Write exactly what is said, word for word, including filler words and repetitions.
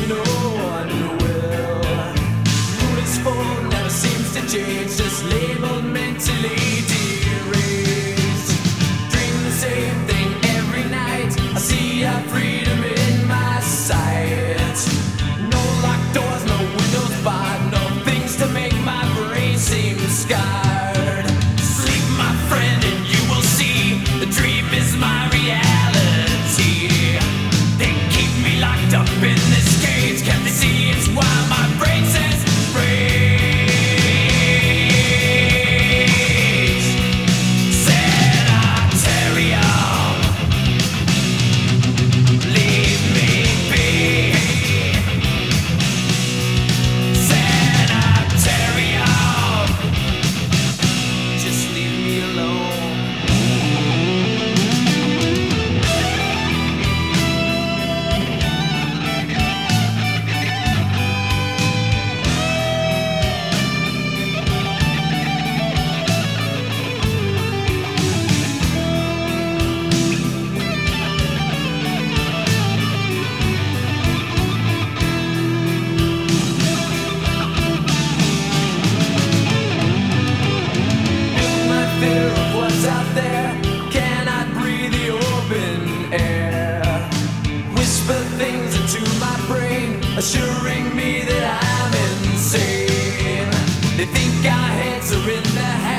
no one will. Mood is full, never seems to change, just labeled mentally deranged. Dream the same thing every night, I see a freedom in my sight. No locked doors, no windows barred, no things to make my brain seem scarred. Sleep, my friend, and you will see the dream is my reality. They keep me locked up in this cage, can't they see it's why my brain says rage? Sanitarium, leave me be. Sanitarium, just leave me alone. My fear of what's out there cannot breathe the open air. Whisper things into my brain, assuring me that I'm insane. They think our heads are in the